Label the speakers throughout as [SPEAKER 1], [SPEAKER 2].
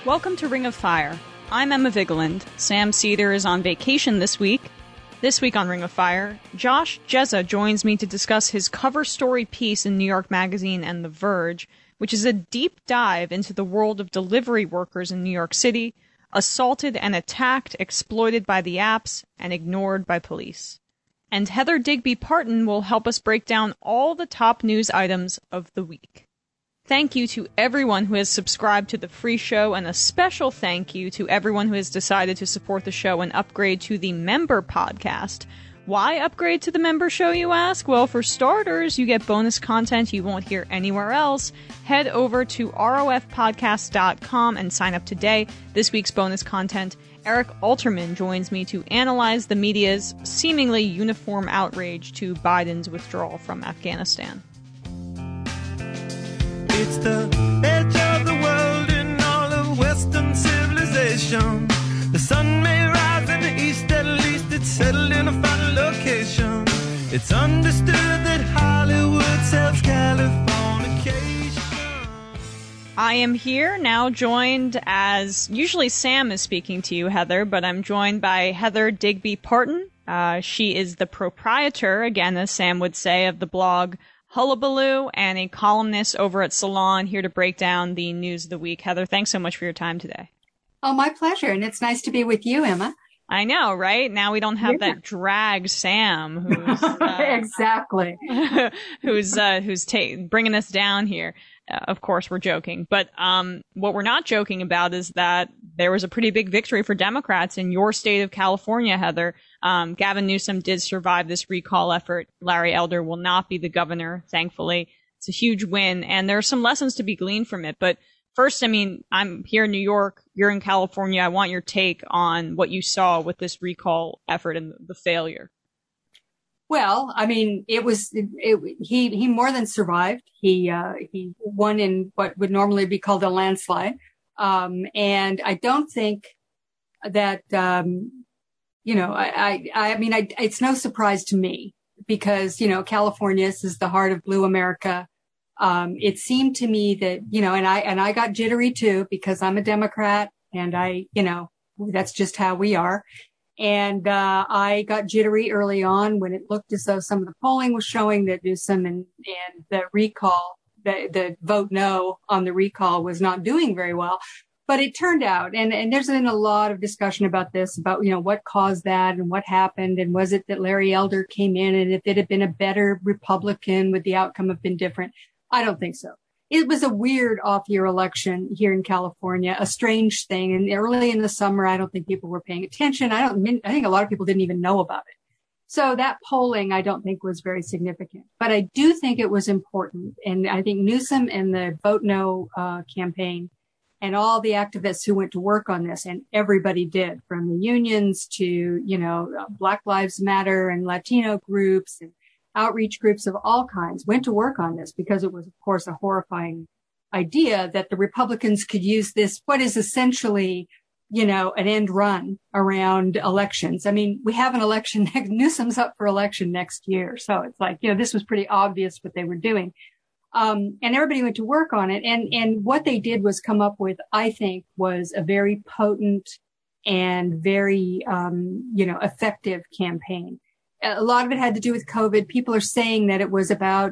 [SPEAKER 1] Welcome to Ring of Fire. I'm Emma Vigeland. Sam Cedar is on vacation this week. This week on Ring of Fire, Josh Jezza joins me to discuss his cover story piece in New York Magazine and The Verge, which is a deep dive into the world of delivery workers in New York City, assaulted and attacked, exploited by the apps, and ignored by police. And Heather Digby Parton will help us break down all the top news items of the week. Thank you to everyone who has subscribed to the free show, and a special thank you to everyone who has decided to support the show and upgrade to the member podcast. Why upgrade to the member show, you ask? Well, for starters, you get bonus content you won't hear anywhere else. Head over to rofpodcast.com and sign up today. This week's bonus content, Eric Alterman joins me to analyze the media's seemingly uniform outrage to Biden's withdrawal from Afghanistan.
[SPEAKER 2] It's the edge of the world in all of Western civilization. The sun may rise in the east, at least it's settled in a final location. It's understood that Hollywood sells Californication.
[SPEAKER 1] I am here now, joined as usually Sam is speaking to you, Heather, but I'm joined by Heather Digby Parton. She is the proprietor, again, as Sam would say, of the blog Hullabaloo, and a columnist over at Salon, here to break down the news of the week. Heather, thanks so much for your time today.
[SPEAKER 3] Oh, my pleasure. And it's nice to be with you, Emma.
[SPEAKER 1] I know, right? Now we don't have that drag Sam who's
[SPEAKER 3] exactly
[SPEAKER 1] who's bringing us down here. Of course, we're joking, but what we're not joking about is that there was a pretty big victory for Democrats in your state of California, Heather. Gavin Newsom did survive this recall effort. Larry Elder will not be the governor, thankfully. It's a huge win, and there are some lessons to be gleaned from it. But first, I mean, I'm here in New York, you're in California. I want your take on what you saw with this recall effort and the failure.
[SPEAKER 3] Well, I mean, he more than survived. He won in what would normally be called a landslide. And I don't think that, I mean, it's no surprise to me because, California is the heart of blue America. It seemed to me that, and I got jittery too, because I'm a Democrat and that's just how we are. And I got jittery early on when it looked as though some of the polling was showing that Newsom and the recall, the vote no on the recall was not doing very well. But it turned out, and there's been a lot of discussion about this, about, what caused that and what happened. And was it that Larry Elder came in, and if it had been a better Republican, would the outcome have been different? I don't think so. It was a weird off-year election here in California, a strange thing. And early in the summer, I don't think people were paying attention. I think a lot of people didn't even know about it. So that polling, I don't think was very significant. But I do think it was important. And I think Newsom and the Vote No campaign and all the activists who went to work on this, and everybody did, from the unions to, Black Lives Matter and Latino groups and outreach groups of all kinds, went to work on this because it was, of course, a horrifying idea that the Republicans could use this, what is essentially, an end run around elections. I mean, we have an election, Newsom's up for election next year. So it's like, this was pretty obvious what they were doing. And everybody went to work on it. And what they did was come up with, I think, was a very potent and very, effective campaign. A lot of it had to do with COVID. People are saying that it was about,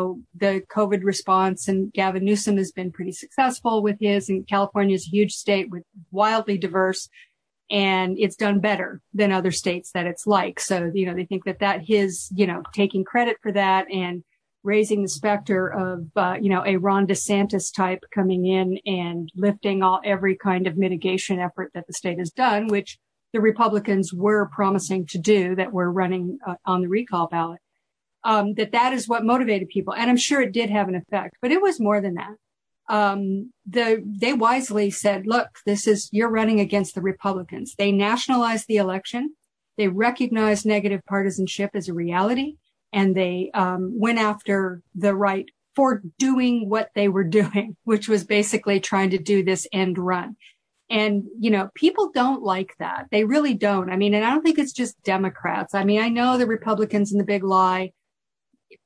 [SPEAKER 3] the COVID response, and Gavin Newsom has been pretty successful with his, and California is a huge state with wildly diverse, and it's done better than other states that it's like. So, they think that his, taking credit for that and raising the specter of, a Ron DeSantis type coming in and lifting every kind of mitigation effort that the state has done, which the Republicans were promising to do, that were running on the recall ballot, that is what motivated people. And I'm sure it did have an effect, but it was more than that. They wisely said, look, you're running against the Republicans. They nationalized the election. They recognized negative partisanship as a reality. And they went after the right for doing what they were doing, which was basically trying to do this end run. And, people don't like that. They really don't. I mean, and I don't think it's just Democrats. I mean, I know the Republicans and the big lie.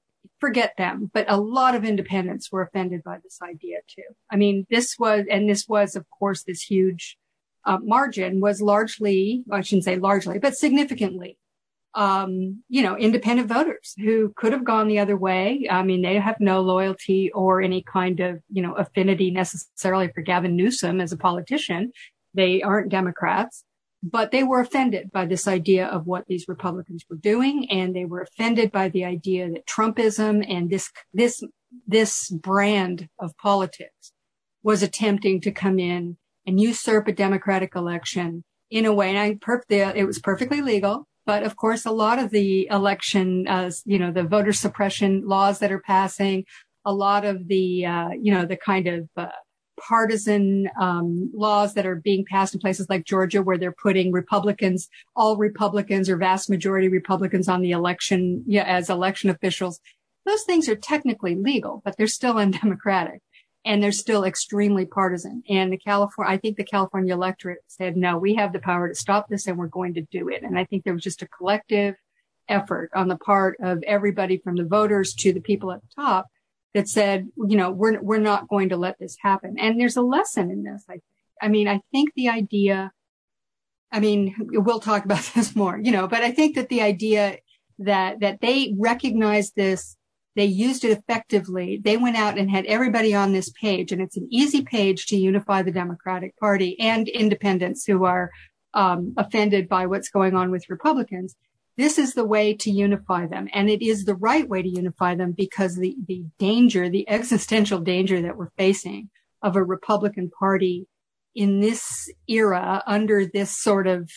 [SPEAKER 3] forget them, but a lot of independents were offended by this idea too. I mean, this was, of course, this huge margin was largely, I shouldn't say largely, but significantly, independent voters who could have gone the other way. I mean, they have no loyalty or any kind of, affinity necessarily for Gavin Newsom as a politician. They aren't Democrats, but they were offended by this idea of what these Republicans were doing. And they were offended by the idea that Trumpism and this brand of politics was attempting to come in and usurp a democratic election in a way. And it was perfectly legal. But of course, a lot of the election, the voter suppression laws that are passing, a lot of the, the kind of partisan laws that are being passed in places like Georgia, where they're putting all Republicans or vast majority Republicans on the election as election officials. Those things are technically legal, but they're still undemocratic. And they're still extremely partisan. And I think the California electorate said, no, we have the power to stop this and we're going to do it. And I think there was just a collective effort on the part of everybody from the voters to the people at the top that said, we're not going to let this happen. And there's a lesson in this, I think. I mean, I think the idea, we'll talk about this more, but I think that the idea that they recognized this, they used it effectively. They went out and had everybody on this page, and it's an easy page to unify the Democratic Party and independents who are offended by what's going on with Republicans. This is the way to unify them, and it is the right way to unify them because the existential danger that we're facing of a Republican Party in this era under this sort of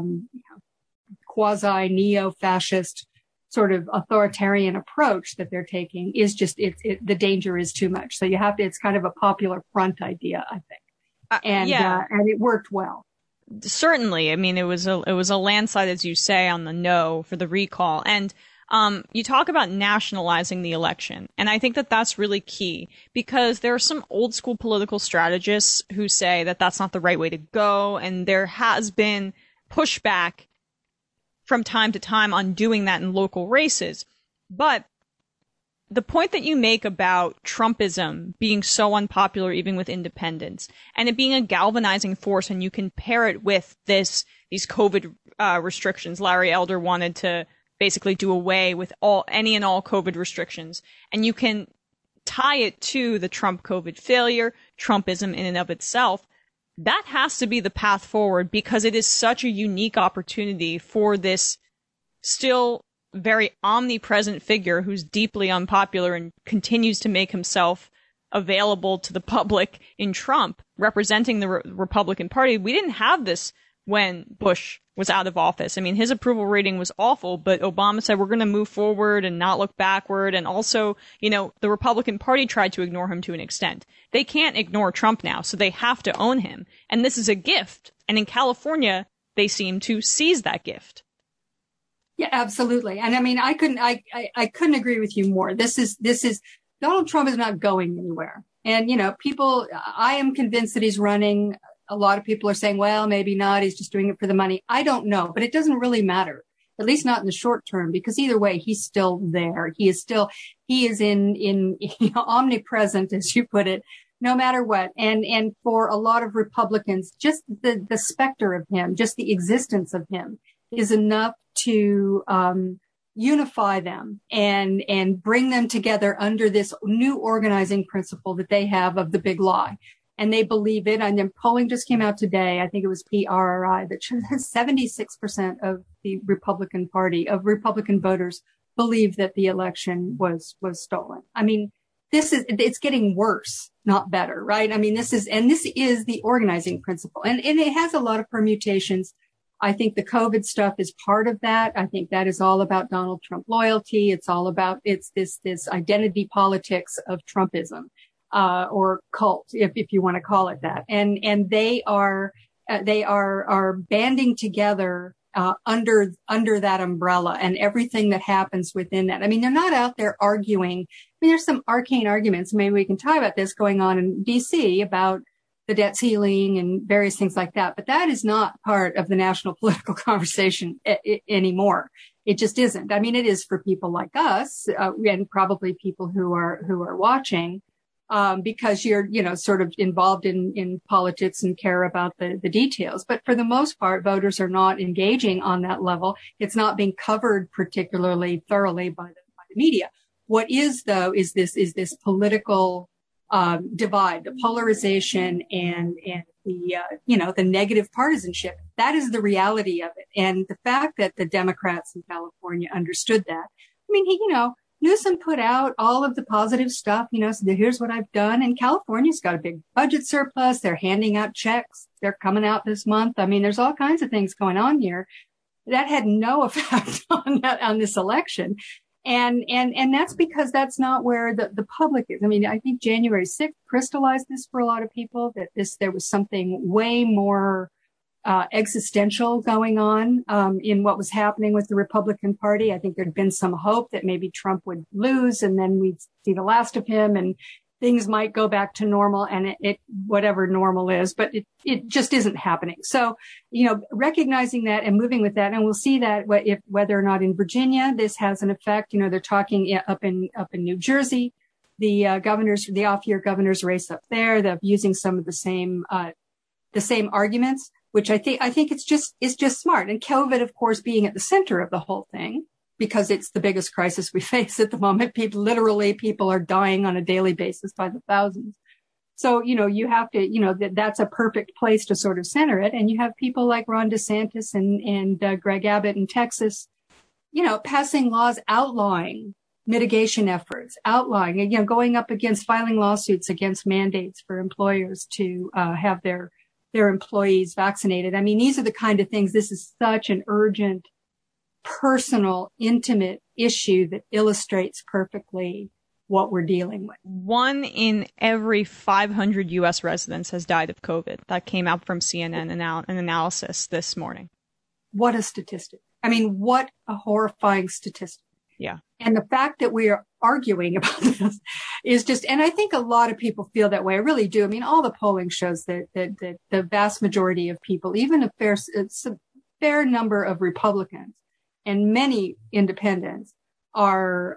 [SPEAKER 3] quasi neo-fascist sort of authoritarian approach that they're taking is just, the danger is too much. So it's kind of a popular front idea, I think. And it worked well.
[SPEAKER 1] Certainly. I mean, it was a landslide, as you say, on the no for the recall. And you talk about nationalizing the election. And I think that that's really key because there are some old school political strategists who say that that's not the right way to go. And there has been pushback from time to time on doing that in local races. But the point that you make about Trumpism being so unpopular even with independents and it being a galvanizing force, and you can pair it with these COVID restrictions. Larry Elder wanted to basically do away with any and all COVID restrictions, and you can tie it to the Trump COVID failure, Trumpism in and of itself. That has to be the path forward because it is such a unique opportunity for this still very omnipresent figure who's deeply unpopular and continues to make himself available to the public in Trump, representing the Republican Party. We didn't have this when Bush was out of office. I mean, his approval rating was awful, but Obama said we're going to move forward and not look backward. And also, the Republican Party tried to ignore him to an extent. They can't ignore Trump now, so they have to own him. And this is a gift. And in California, they seem to seize that gift.
[SPEAKER 3] Yeah, absolutely. And I mean, I couldn't agree with you more. This is Donald Trump is not going anywhere. And, I am convinced that he's running. A lot of people are saying, well, maybe not. He's just doing it for the money. I don't know, but it doesn't really matter, at least not in the short term, because either way, he's still there. He is in omnipresent, as you put it, no matter what. And for a lot of Republicans, just the specter of him, just the existence of him is enough to unify them and bring them together under this new organizing principle that they have of the big lie. And they believe it. And then polling just came out today. I think it was PRI that shows 76% of the Republican Party, of Republican voters, believe that the election was stolen. I mean, it's getting worse, not better, right? I mean, this is the organizing principle. And it has a lot of permutations. I think the COVID stuff is part of that. I think that is all about Donald Trump loyalty. It's all about, it's this identity politics of Trumpism. Or cult, if you want to call it that. And they are banding together, under that umbrella and everything that happens within that. I mean, they're not out there arguing. I mean, there's some arcane arguments. Maybe we can talk about this going on in DC about the debt ceiling and various things like that. But that is not part of the national political conversation anymore. It just isn't. I mean, it is for people like us, and probably people who are watching, because you're, sort of involved in politics and care about the details. But for the most part, voters are not engaging on that level. It's not being covered particularly thoroughly by the media. What is, though, is this political divide, the polarization and the negative partisanship. That is the reality of it. And the fact that the Democrats in California understood that. I mean, Newsom put out all of the positive stuff, so here's what I've done. And California's got a big budget surplus. They're handing out checks. They're coming out this month. I mean, there's all kinds of things going on here. That had no effect on this election. And that's because that's not where the public is. I mean, I think January 6th crystallized this for a lot of people, that there was something way more existential going on in what was happening with the Republican Party. I think there'd been some hope that maybe Trump would lose and then we'd see the last of him and things might go back to normal, and it whatever normal is, but it just isn't happening. So, recognizing that and moving with that, and we'll see that whether or not in Virginia this has an effect. They're talking up in New Jersey, the off-year governor's race up there. They're using some of the same arguments, which I think it's just smart. And COVID, of course, being at the center of the whole thing, because it's the biggest crisis we face at the moment. People are dying on a daily basis by the thousands. So, you have to, that's a perfect place to sort of center it. And you have people like Ron DeSantis and Greg Abbott in Texas, passing laws outlawing mitigation efforts, outlawing, going up against filing lawsuits against mandates for employers to have their employees vaccinated. I mean, these are the kind of things. This is such an urgent, personal, intimate issue that illustrates perfectly what we're dealing with.
[SPEAKER 1] 1 in every 500 U.S. residents has died of COVID. That came out from CNN an analysis this morning.
[SPEAKER 3] What a statistic. I mean, what a horrifying statistic.
[SPEAKER 1] Yeah.
[SPEAKER 3] And the fact that we are arguing about this is just, and I think a lot of people feel that way. I really do. I mean, all the polling shows that the vast majority of people, even a fair number of Republicans and many independents are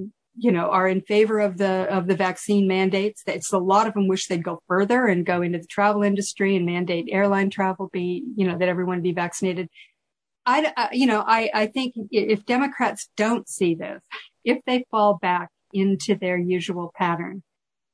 [SPEAKER 3] in favor of the vaccine mandates. It's a lot of them wish they'd go further and go into the travel industry and mandate airline travel that everyone be vaccinated. I think if Democrats don't see this, if they fall back into their usual pattern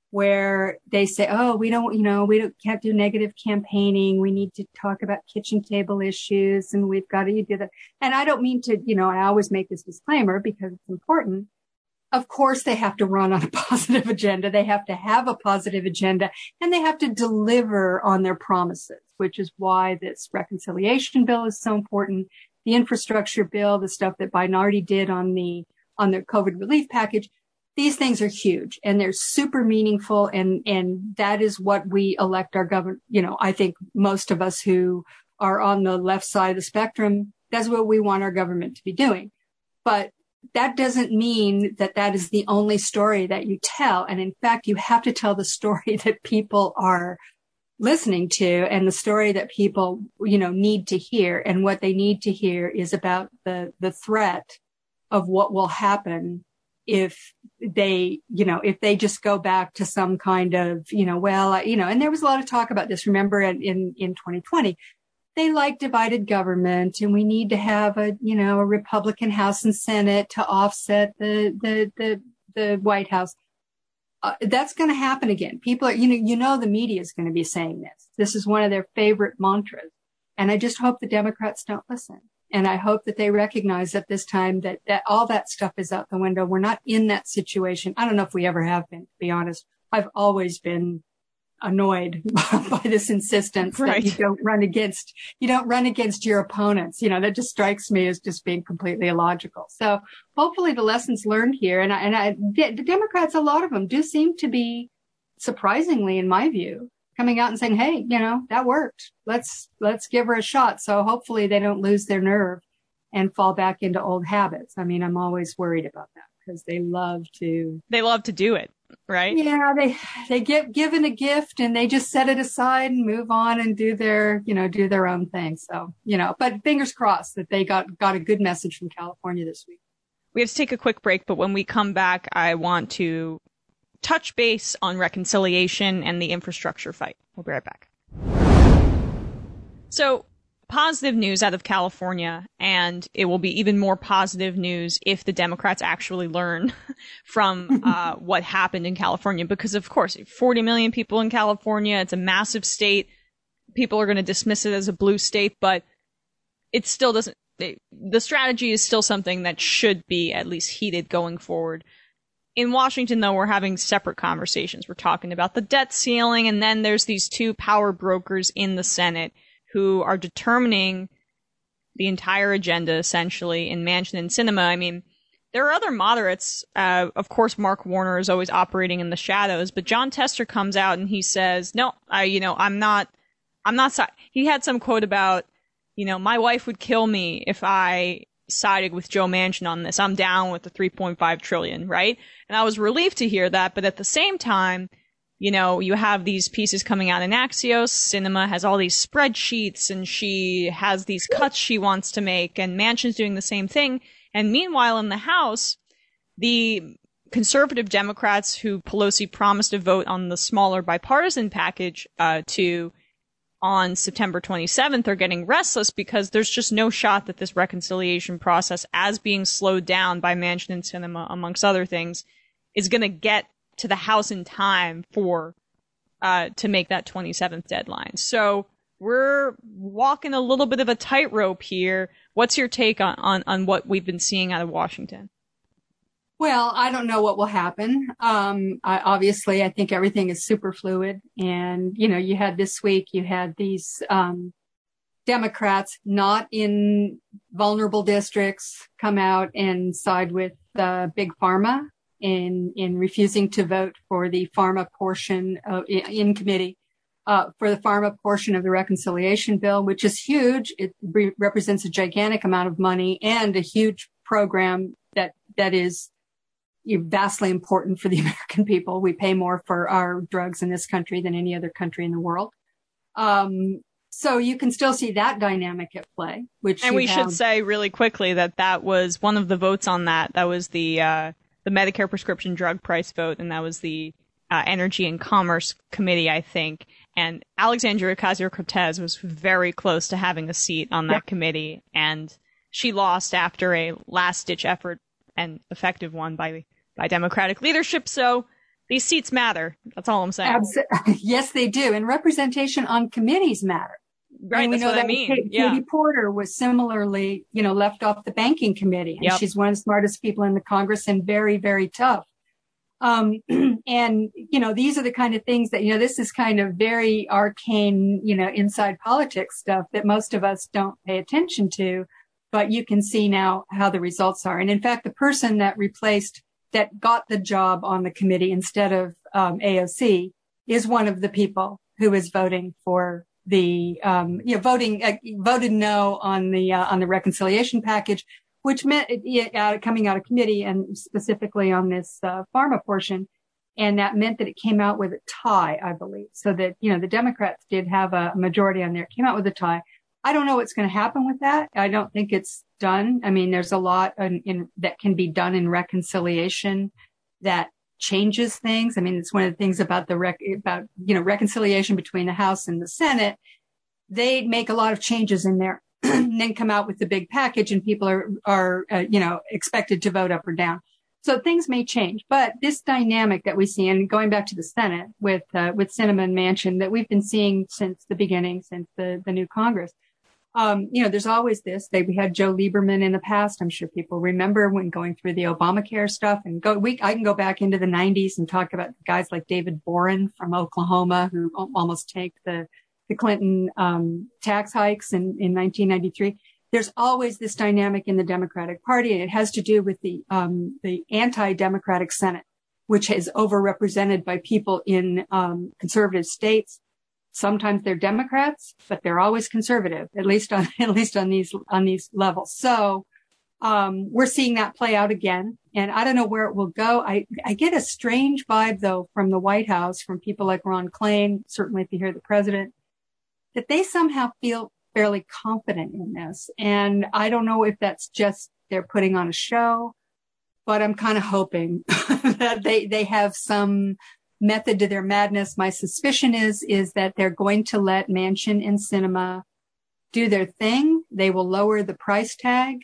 [SPEAKER 3] where they say, oh, we can't do negative campaigning. We need to talk about kitchen table issues and we've got to do that. And I don't mean to, I always make this disclaimer because it's important. Of course, they have to run on a positive agenda. They have to have a positive agenda and they have to deliver on their promises, which is why this reconciliation bill is so important. The infrastructure bill, the stuff that Biden already did on the COVID relief package. These things are huge and they're super meaningful. And that is what we elect our government. I think most of us who are on the left side of the spectrum, that's what we want our government to be doing. But that doesn't mean that is the only story that you tell. And in fact, you have to tell the story that people are listening to and the story that people, need to hear. And what they need to hear is about the threat of what will happen if they just go back to some kind of, and there was a lot of talk about this. Remember in 2020, they like divided government and we need to have a Republican House and Senate to offset the White House. That's going to happen again. People are, the media is going to be saying this. This is one of their favorite mantras. And I just hope the Democrats don't listen. And I hope that they recognize at this time that all that stuff is out the window. We're not in that situation. I don't know if we ever have been, to be honest. I've always been annoyed by this insistence that you don't run against your opponents. That just strikes me as just being completely illogical. So hopefully the lessons learned here, the Democrats, a lot of them do seem to be surprisingly, in my view, coming out and saying, hey, that worked. Let's give her a shot. So hopefully they don't lose their nerve and fall back into old habits. I mean, I'm always worried about that because they love to do it.
[SPEAKER 1] right?
[SPEAKER 3] Yeah, they get given a gift and they just set it aside and move on and do their own thing. So, but fingers crossed that they got a good message from California this week.
[SPEAKER 1] We have to take a quick break, but when we come back, I want to touch base on reconciliation and the infrastructure fight. We'll be right back. So, positive news out of California, and it will be even more positive news if the Democrats actually learn from what happened in California. Because, of course, 40 million people in California, it's a massive state. People are going to dismiss it as a blue state, but it still doesn't. The strategy is still something that should be at least heated going forward. In Washington, though, we're having separate conversations. We're talking about the debt ceiling, and then there's these two power brokers in the Senate who are determining the entire agenda, essentially, in Manchin and Sinema. I mean, there are other moderates. Of course, Mark Warner is always operating in the shadows, but Jon Tester comes out and he says, no, I'm not. He had some quote about, my wife would kill me if I sided with Joe Manchin on this. I'm down with the $3.5 trillion, right? And I was relieved to hear that, but at the same time, you have these pieces coming out in Axios. Sinema has all these spreadsheets and she has these cuts she wants to make, and Manchin's doing the same thing. And meanwhile, in the House, the conservative Democrats who Pelosi promised to vote on the smaller bipartisan package on September 27th are getting restless because there's just no shot that this reconciliation process, as being slowed down by Manchin and Sinema, amongst other things, is going to get to the House in time for to make that 27th deadline. So we're walking a little bit of a tightrope here. What's your take on what we've been seeing out of Washington?
[SPEAKER 3] Well, I don't know what will happen. Obviously, I think everything is super fluid. And, you had this week, you had these Democrats not in vulnerable districts come out and side with Big Pharma in refusing to vote for the pharma portion in committee for the pharma portion of the reconciliation bill, which is huge. It represents a gigantic amount of money and a huge program that is vastly important for the American people. We pay more for our drugs in this country than any other country in the world. So you can still see that dynamic at play,
[SPEAKER 1] and we should say really quickly that was one of the votes on that. That was the Medicare prescription drug price vote, and that was the Energy and Commerce Committee, I think. And Alexandria Ocasio-Cortez was very close to having a seat on that committee, and she lost after a last-ditch effort, and effective one by Democratic leadership. So these seats matter. That's all I'm saying.
[SPEAKER 3] Yes, they do. And representation on committees matter.
[SPEAKER 1] Right,
[SPEAKER 3] and
[SPEAKER 1] that's what I mean.
[SPEAKER 3] Katie Porter was similarly, left off the banking committee. And she's one of the smartest people in the Congress and very, very tough. And, these are the kind of things that, this is kind of very arcane, inside politics stuff that most of us don't pay attention to. But you can see now how the results are. And in fact, the person that got the job on the committee instead of AOC is one of the people who is voting for the voted no on the reconciliation package, which meant coming out of committee and specifically on this pharma portion, and that meant that it came out with a tie, I believe, so that the Democrats did have a majority on there. It came out with a tie. I don't know what's going to happen with that. I don't think it's done. I mean, there's a lot that can be done in reconciliation that changes things. I mean, it's one of the things about reconciliation between the House and the Senate. They make a lot of changes in there and then come out with the big package, and people are expected to vote up or down. So things may change, but this dynamic that we see, and going back to the Senate with Sinema and Manchin, that we've been seeing since the beginning, since the new Congress. There's always this. We had Joe Lieberman in the past. I'm sure people remember when going through the Obamacare stuff, and I can go back into the 90s and talk about guys like David Boren from Oklahoma, who almost tanked the Clinton tax hikes in 1993. There's always this dynamic in the Democratic Party, and it has to do with the anti-democratic Senate, which is overrepresented by people in conservative states. Sometimes they're Democrats, but they're always conservative, at least on these levels. So We're seeing that play out again, and I don't know where it will go. I get a strange vibe, though, from the White House, from people like Ron Klain, certainly if you hear the president, that they somehow feel fairly confident in this. And I don't know if that's just they're putting on a show, but I'm kind of hoping that they have some method to their madness. My suspicion is that they're going to let Manchin and Sinema do their thing. They will lower the price tag.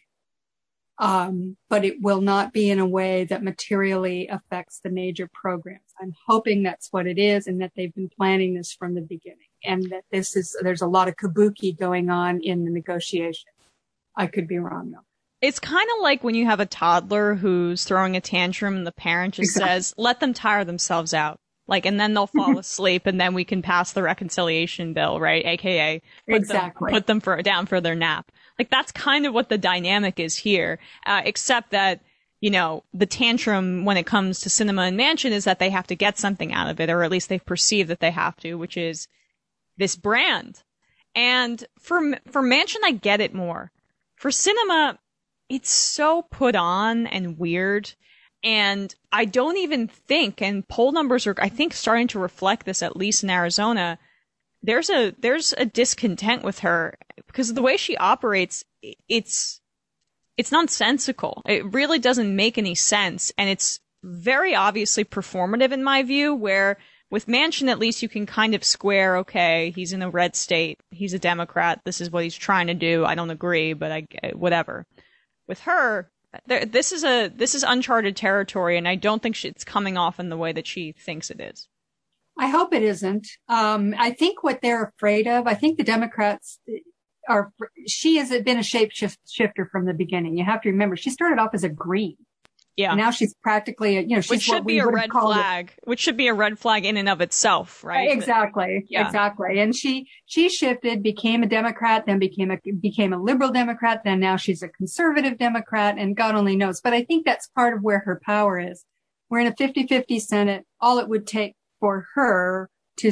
[SPEAKER 3] But it will not be in a way that materially affects the major programs. I'm hoping that's what it is, and that they've been planning this from the beginning, and that there's a lot of kabuki going on in the negotiation. I could be wrong, though.
[SPEAKER 1] It's kind of like when you have a toddler who's throwing a tantrum and the parent just says, let them tire themselves out. Like, and then they'll fall asleep, and then we can pass the reconciliation bill, right? AKA put them down for their nap. Like, that's kind of what the dynamic is here, except that, you know, the tantrum when it comes to Sinema and Manchin is that they have to get something out of it, or at least they perceive that they have to, which is this brand. And for Manchin, I get it more. For Sinema, it's so put on and weird. And I don't even think, and poll numbers are, I think, starting to reflect this, at least in Arizona, there's a discontent with her because of the way she operates. It's nonsensical. It really doesn't make any sense. And it's very obviously performative in my view, where with Manchin, at least you can kind of square, okay, he's in a red state. He's a Democrat. This is what he's trying to do. I don't agree, but whatever. With her, this is uncharted territory, and I don't think it's coming off in the way that she thinks it is.
[SPEAKER 3] I hope it isn't. I think what they're afraid of, I think the Democrats she has been a shapeshifter from the beginning. You have to remember, she started off as a green. Yeah. And now she's practically, she's
[SPEAKER 1] which should be a red flag, which should be a red flag in and of itself, right?
[SPEAKER 3] Exactly. Yeah. Exactly. And she shifted, became a Democrat, then became a liberal Democrat. Then now she's a conservative Democrat, and God only knows. But I think that's part of where her power is. We're in a 50-50 Senate. All it would take for her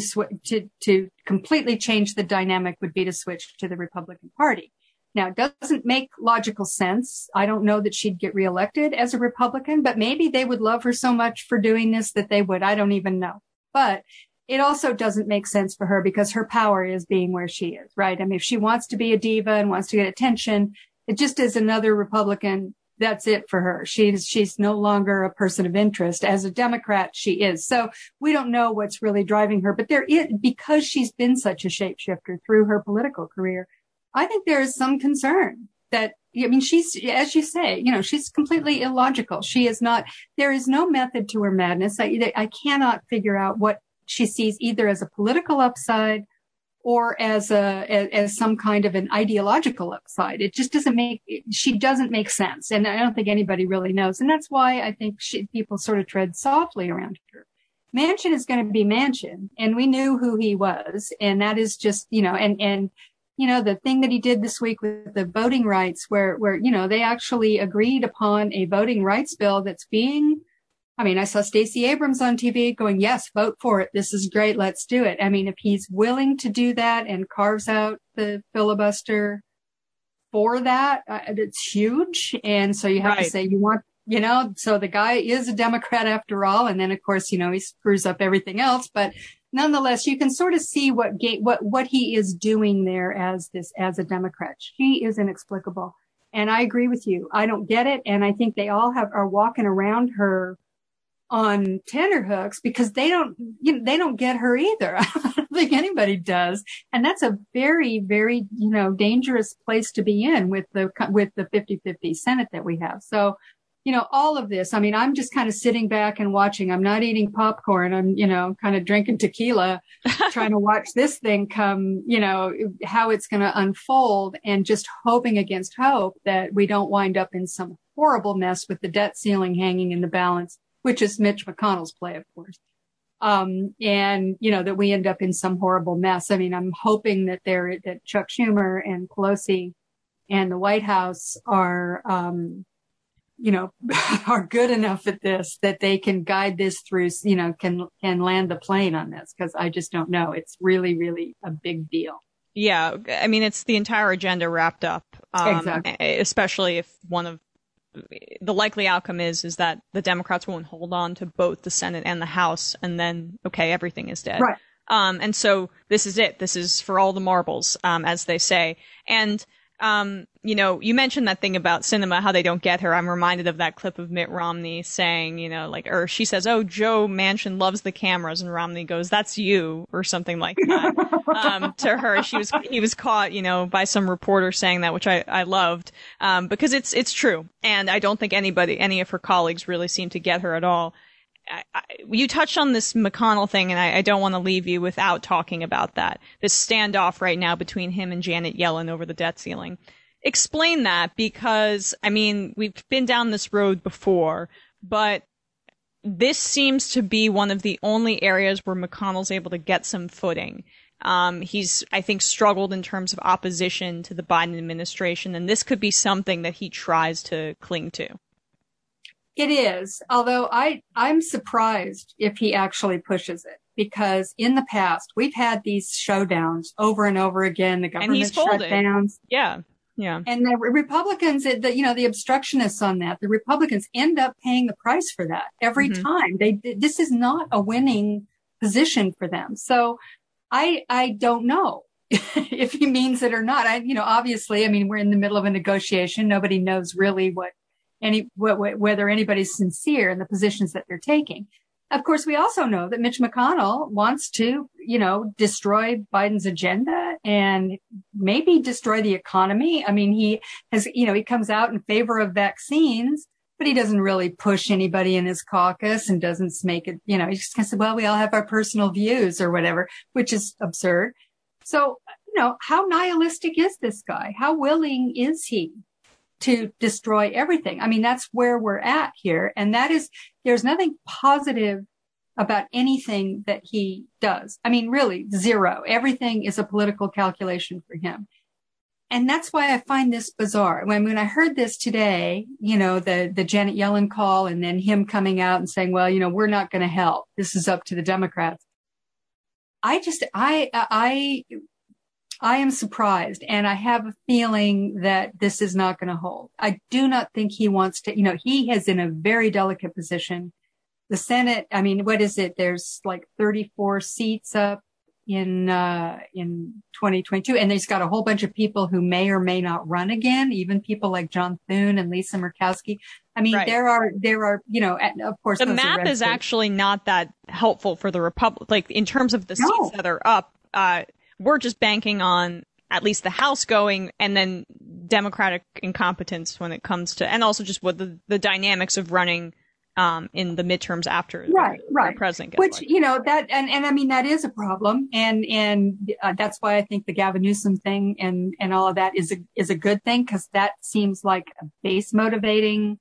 [SPEAKER 3] to completely change the dynamic would be to switch to the Republican Party. Now, it doesn't make logical sense. I don't know that she'd get reelected as a Republican, but maybe they would love her so much for doing this that they would. I don't even know. But it also doesn't make sense for her because her power is being where she is, right? I mean, if she wants to be a diva and wants to get attention, it just is another Republican. That's it for her. She's no longer a person of interest. As a Democrat, she is. So we don't know what's really driving her, but because she's been such a shapeshifter through her political career, I think there is some concern that, I mean, she's, as you say, she's completely illogical. There is no method to her madness. I cannot figure out what she sees either as a political upside or as some kind of an ideological upside. It just she doesn't make sense. And I don't think anybody really knows. And that's why I think people sort of tread softly around her. Manchin is going to be Manchin, and we knew who he was. And that is just, the thing that he did this week with the voting rights where, they actually agreed upon a voting rights bill that's I saw Stacey Abrams on TV going, yes, vote for it. This is great. Let's do it. I mean, if he's willing to do that and carves out the filibuster for that, it's huge. And so you have to say so the guy is a Democrat after all. And then, of course, he screws up everything else. But nonetheless, you can sort of see what he is doing there as a Democrat. She is inexplicable. And I agree with you. I don't get it. And I think they all are walking around her on tenterhooks because they don't get her either. I don't think anybody does. And that's a very, very, dangerous place to be in with the 50-50 Senate that we have. So, all of this, I'm just kind of sitting back and watching. I'm not eating popcorn. I'm, kind of drinking tequila, trying to watch this thing come, how it's going to unfold, and just hoping against hope that we don't wind up in some horrible mess with the debt ceiling hanging in the balance, which is Mitch McConnell's play, of course. And, that we end up in some horrible mess. I'm hoping that Chuck Schumer and Pelosi and the White House are good enough at this that they can guide this through, can land the plane on this, because I just don't know. It's really, really a big deal. Yeah.
[SPEAKER 1] It's the entire agenda wrapped up.
[SPEAKER 3] Exactly.
[SPEAKER 1] Especially if one of the likely outcome is that the Democrats won't hold on to both the Senate and the House, and then, okay, everything is dead.
[SPEAKER 3] Right.
[SPEAKER 1] And so this is it. This is for all the marbles, as they say. And, you know, you mentioned that thing about Sinema, how they don't get her. I'm reminded of that clip of Mitt Romney saying, you know, like, or she says, "Oh, Joe Manchin loves the cameras," and Romney goes, "That's you," or something like that. To her, he was caught, you know, by some reporter saying that, which I loved, because it's true. And I don't think any of her colleagues really seem to get her at all. You touched on this McConnell thing, and I don't want to leave you without talking about that. This standoff right now between him and Janet Yellen over the debt ceiling. Explain that, because, I mean, we've been down this road before, but this seems to be one of the only areas where McConnell's able to get some footing. He's, I think, struggled in terms of opposition to the Biden administration, and this could be something that he tries to cling to.
[SPEAKER 3] It is, although I'm surprised if he actually pushes it, because in the past we've had these showdowns over and over again, the government shutdowns.
[SPEAKER 1] Yeah.
[SPEAKER 3] And the Republicans, the obstructionists on that, the Republicans end up paying the price for that every time. This is not a winning position for them. So I don't know if he means it or not. Obviously, I mean, we're in the middle of a negotiation. Nobody knows really whether anybody's sincere in the positions that they're taking. Of course, we also know that Mitch McConnell wants to, destroy Biden's agenda and maybe destroy the economy. I mean, he comes out in favor of vaccines, but he doesn't really push anybody in his caucus and doesn't make it, he just kind of said, well, we all have our personal views or whatever, which is absurd. So, how nihilistic is this guy? How willing is he to destroy everything? I mean, that's where we're at here. And there's nothing positive about anything that he does. I mean, really zero. Everything is a political calculation for him. And that's why I find this bizarre. When I heard this today, the Janet Yellen call and then him coming out and saying, well, we're not going to help. This is up to the Democrats. I am surprised, and I have a feeling that this is not going to hold. I do not think he wants to, he is in a very delicate position. The Senate, I mean, what is it? There's like 34 seats up in 2022, and he's got a whole bunch of people who may or may not run again, even people like John Thune and Lisa Murkowski. I mean, right. there are, of course,
[SPEAKER 1] the map is actually not that helpful for the Republic. Like in terms of the seats that are up, we're just banking on at least the House going, and then Democratic incompetence when it comes to, and also just what the dynamics of running in the midterms after the president gets
[SPEAKER 3] which elected. That and I mean that is a problem, and that's why I think the Gavin Newsom thing and all of that is a good thing, because that seems like a base motivating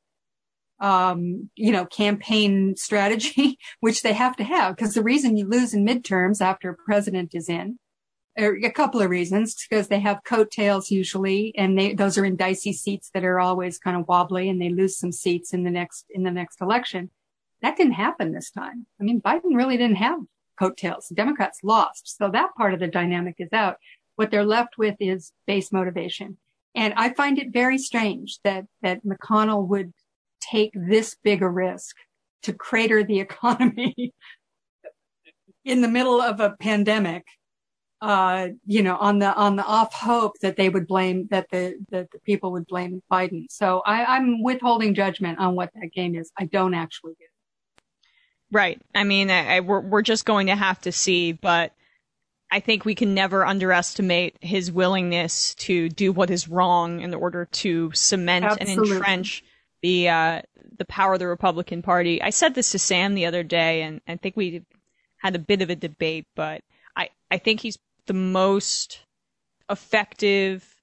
[SPEAKER 3] campaign strategy, which they have to have, because the reason you lose in midterms after a president is in, or a couple of reasons, because they have coattails usually, and those are in dicey seats that are always kind of wobbly, and they lose some seats in the next election. That didn't happen this time. I mean, Biden really didn't have coattails. The Democrats lost. So that part of the dynamic is out. What they're left with is base motivation. And I find it very strange that McConnell would take this big a risk to crater the economy in the middle of a pandemic. On the off hope that they would blame, that the people would blame Biden. So I'm withholding judgment on what that game is. I don't actually get it.
[SPEAKER 1] Right. I mean, we're just going to have to see, but I think we can never underestimate his willingness to do what is wrong in order to cement and entrench the power of the Republican Party. I said this to Sam the other day, and I think we had a bit of a debate, but I think he's the most effective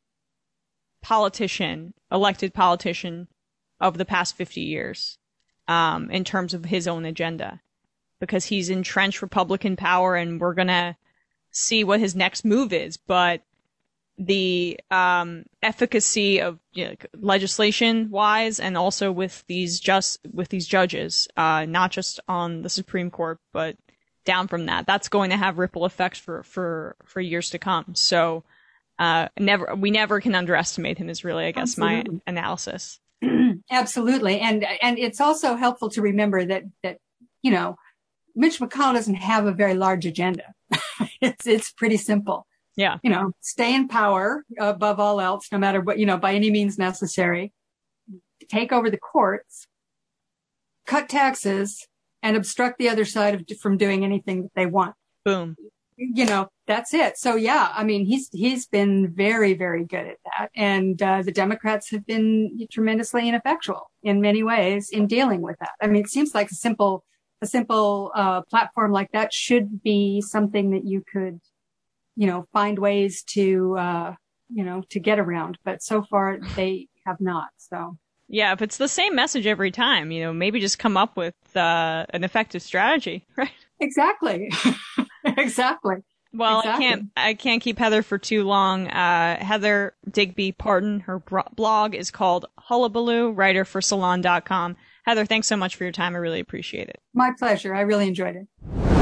[SPEAKER 1] elected politician of the past 50 years, in terms of his own agenda, because he's entrenched Republican power, and we're going to see what his next move is. But the efficacy of legislation wise, and also with these judges, not just on the Supreme Court, but down from that's going to have ripple effects for years to come. So we never can underestimate him, is really, I guess, my analysis.
[SPEAKER 3] Absolutely. And it's also helpful to remember that, you know, Mitch McConnell doesn't have a very large agenda. It's pretty simple.
[SPEAKER 1] Yeah.
[SPEAKER 3] You know, stay in power above all else, no matter what, you know, by any means necessary, take over the courts, cut taxes, and obstruct the other side from doing anything that they want.
[SPEAKER 1] Boom.
[SPEAKER 3] You know, that's it. So yeah, I mean, he's been very, very good at that. And the Democrats have been tremendously ineffectual in many ways in dealing with that. I mean, it seems like a simple platform like that should be something that you could, you know, find ways to, you know, to get around. But so far they have not. So.
[SPEAKER 1] Yeah, if it's the same message every time, you know, maybe just come up with an effective strategy, right?
[SPEAKER 3] Exactly. Exactly.
[SPEAKER 1] Well,
[SPEAKER 3] exactly.
[SPEAKER 1] I can't keep Heather for too long. Heather Digby Parton, her blog is called Hullabaloo, writer for Salon.com. Heather, thanks so much for your time. I really appreciate it.
[SPEAKER 3] My pleasure. I really enjoyed it.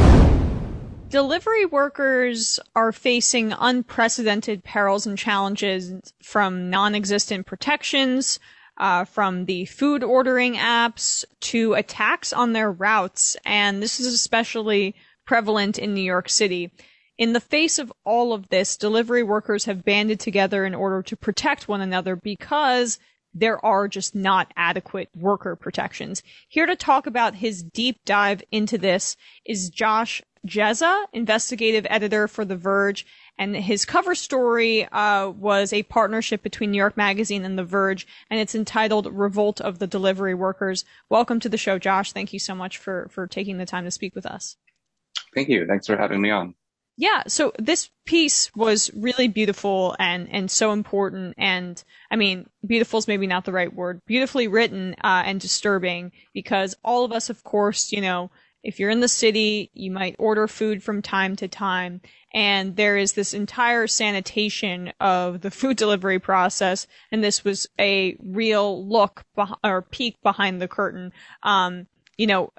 [SPEAKER 1] Delivery workers are facing unprecedented perils and challenges from non-existent protections, from the food ordering apps to attacks on their routes. And this is especially prevalent in New York City. In the face of all of this, delivery workers have banded together in order to protect one another because there are just not adequate worker protections. Here to talk about his deep dive into this is Josh Jezza, investigative editor for The Verge, and his cover story was a partnership between New York Magazine and The Verge, and it's entitled Revolt of the Delivery Workers. Welcome to the show, Josh. Thank you so much for taking the time to speak with us.
[SPEAKER 4] Thank you. Thanks for having me on.
[SPEAKER 1] Yeah, so this piece was really beautiful and so important, and I mean, beautiful is maybe not the right word, beautifully written and disturbing, because all of us, of course, you know, if you're in the city, you might order food from time to time, and there is this entire sanitation of the food delivery process, and this was a real look or peek behind the curtain. You know,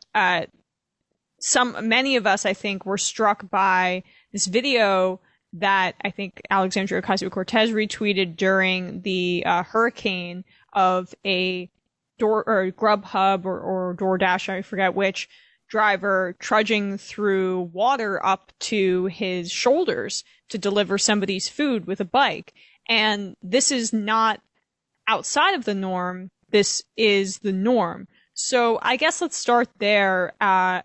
[SPEAKER 1] many of us, I think, were struck by this video that I think Alexandria Ocasio-Cortez retweeted during the hurricane of a Grubhub or DoorDash, I forget which, driver trudging through water up to his shoulders to deliver somebody's food with a bike. And this is not outside of the norm. This is the norm. So I guess let's start there at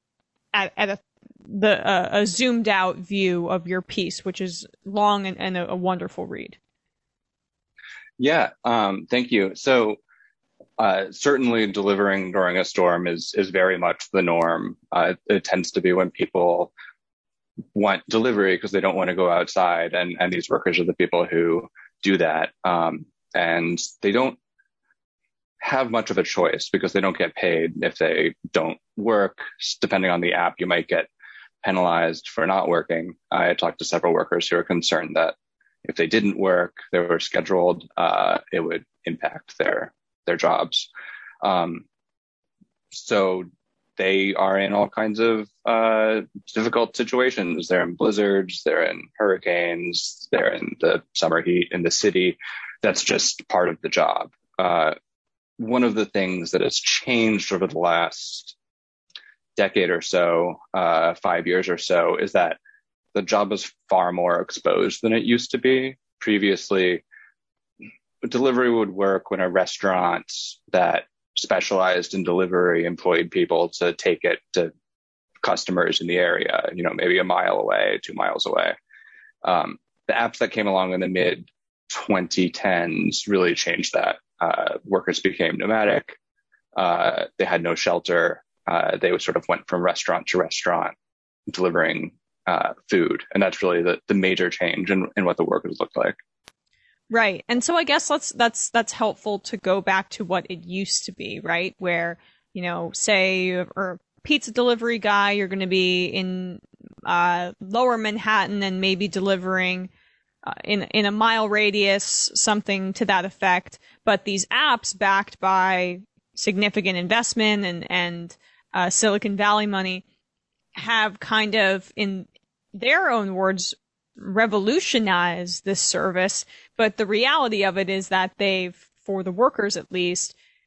[SPEAKER 1] a zoomed out view of your piece, which is long and a wonderful read.
[SPEAKER 4] Yeah, thank you. So certainly delivering during a storm is very much the norm. It tends to be when people want delivery because they don't want to go outside, and these workers are the people who do that. And they don't have much of a choice because they don't get paid if they don't work. Depending on the app, you might get penalized for not working. I talked to several workers who are concerned that if they didn't work, they were scheduled, it would impact their jobs. So they are in all kinds of difficult situations. They're in blizzards, they're in hurricanes, they're in the summer heat in the city. That's just part of the job. One of the things that has changed over the last decade or so, 5 years or so, is that the job is far more exposed than it used to be. Previously, delivery would work when a restaurant that specialized in delivery employed people to take it to customers in the area, you know, maybe a mile away, 2 miles away. The apps that came along in the mid 2010s really changed that. Workers became nomadic. They had no shelter. They sort of went from restaurant to restaurant delivering food. And that's really the major change in what the workers looked like.
[SPEAKER 1] Right. And so I guess that's helpful to go back to what it used to be, right? Where, you know, say you're a pizza delivery guy, you're going to be in lower Manhattan and maybe delivering in a mile radius, something to that effect. But these apps backed by significant investment and Silicon Valley money have kind of, in their own words, revolutionized this service. But the reality of it is that they've, for the workers at least,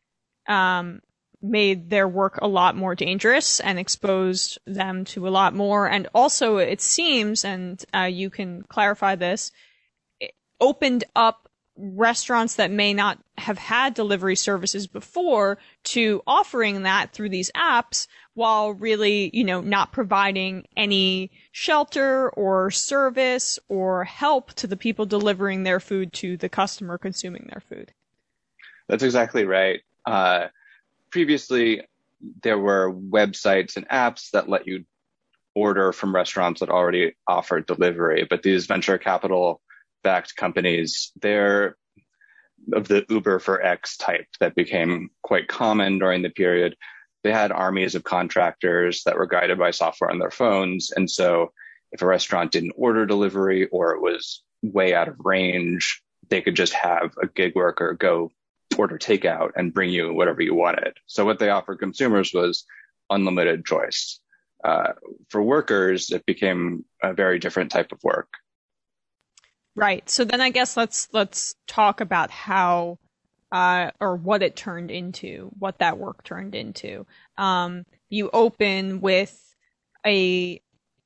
[SPEAKER 1] made their work a lot more dangerous and exposed them to a lot more. And also, it seems, and you can clarify this, it opened up restaurants that may not have had delivery services before to offering that through these apps, while really, not providing any shelter or service or help to the people delivering their food to the customer consuming their food.
[SPEAKER 4] That's exactly right. Previously, there were websites and apps that let you order from restaurants that already offered delivery, but these venture capital-backed companies, they're of the Uber for X type that became quite common during the period. They had armies of contractors that were guided by software on their phones, and so if a restaurant didn't order delivery or it was way out of range, they could just have a gig worker go order takeout and bring you whatever you wanted. So what they offered consumers was unlimited choice. For workers, it became a very different type of work.
[SPEAKER 1] Right. So then I guess let's talk about how or what it turned into, what that work turned into. You open with a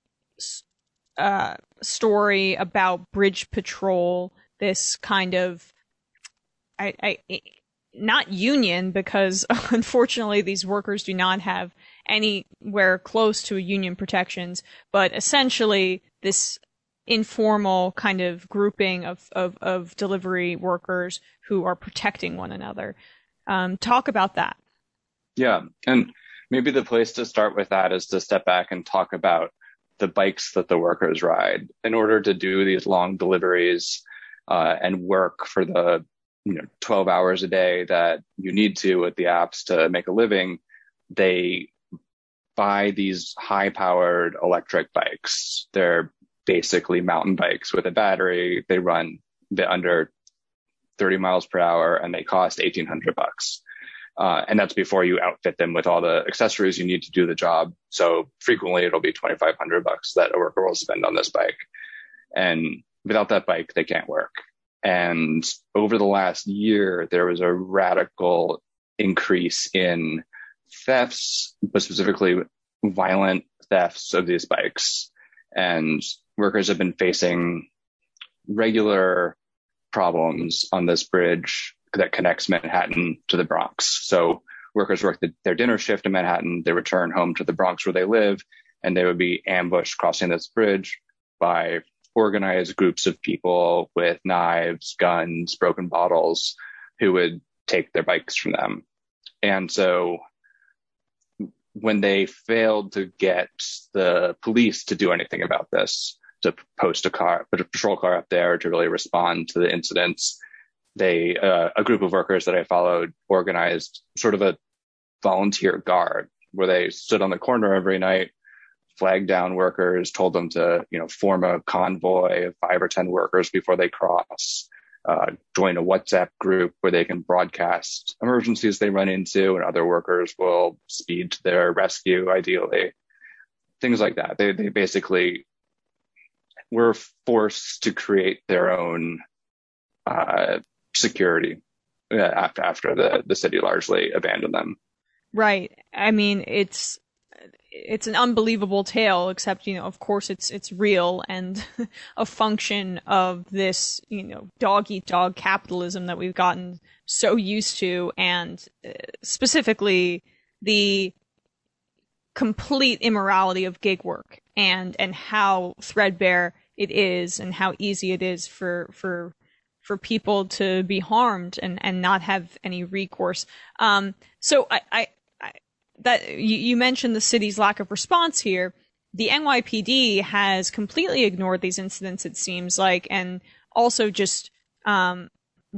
[SPEAKER 1] story about Bridge Patrol, this kind of not union, because unfortunately these workers do not have anywhere close to union protections, but essentially this informal kind of grouping of delivery workers who are protecting one another. Talk about that.
[SPEAKER 4] Yeah, and maybe the place to start with that is to step back and talk about the bikes that the workers ride. In order to do these long deliveries and work for the 12 hours a day that you need to at the apps to make a living, they buy these high-powered electric bikes. They're basically mountain bikes with a battery. They run under 30 miles per hour and they cost $1,800. And that's before you outfit them with all the accessories you need to do the job. So frequently it'll be $2,500 that a worker will spend on this bike. And without that bike, they can't work. And over the last year, there was a radical increase in thefts, but specifically violent thefts of these bikes. And workers have been facing regular problems on this bridge that connects Manhattan to the Bronx. So workers work their dinner shift in Manhattan, they return home to the Bronx where they live, and they would be ambushed crossing this bridge by organized groups of people with knives, guns, broken bottles, who would take their bikes from them. And so when they failed to get the police to do anything about this, to post a patrol car up there to really respond to the incidents, a group of workers that I followed organized sort of a volunteer guard where they stood on the corner every night, flagged down workers, told them to, form a convoy of 5 or 10 workers before they cross, join a WhatsApp group where they can broadcast emergencies they run into, and other workers will speed to their rescue, ideally. Things like that. They basically were forced to create their own security after the city largely abandoned them.
[SPEAKER 1] Right. I mean, it's an unbelievable tale, except, of course it's real and a function of this, dog eat dog capitalism that we've gotten so used to, and specifically the complete immorality of gig work and how threadbare it is and how easy it is for people to be harmed and not have any recourse. So that you mentioned the city's lack of response here. The NYPD has completely ignored these incidents, it seems like, and also just the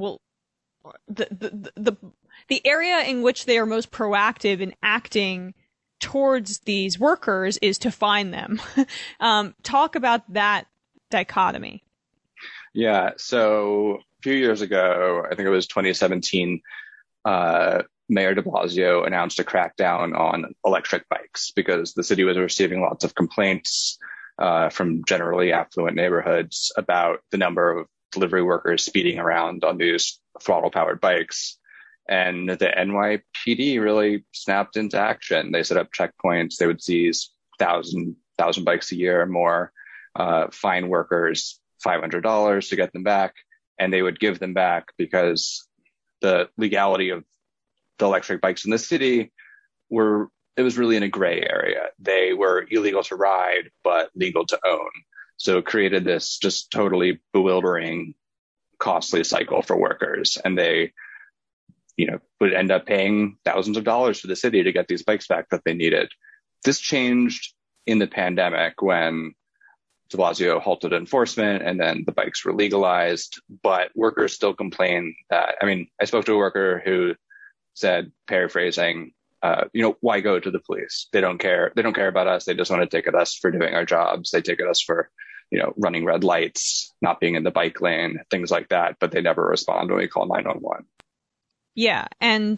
[SPEAKER 1] area in which they are most proactive in acting towards these workers is to find them. Talk about that dichotomy.
[SPEAKER 4] Yeah. So a few years ago, I think it was 2017, Mayor de Blasio announced a crackdown on electric bikes because the city was receiving lots of complaints from generally affluent neighborhoods about the number of delivery workers speeding around on these throttle-powered bikes. And the NYPD really snapped into action. They set up checkpoints. They would seize thousand bikes a year or more, fine workers $500 to get them back. And they would give them back because the legality of the electric bikes in the city it was really in a gray area. They were illegal to ride, but legal to own. So it created this just totally bewildering, costly cycle for workers. And they, would end up paying thousands of dollars to the city to get these bikes back that they needed. This changed in the pandemic when de Blasio halted enforcement and then the bikes were legalized, but workers still complain that, I spoke to a worker who said, paraphrasing, why go to the police? They don't care. They don't care about us. They just want to ticket us for doing our jobs. They ticket us for, running red lights, not being in the bike lane, things like that. But they never respond when we call 911.
[SPEAKER 1] Yeah. And,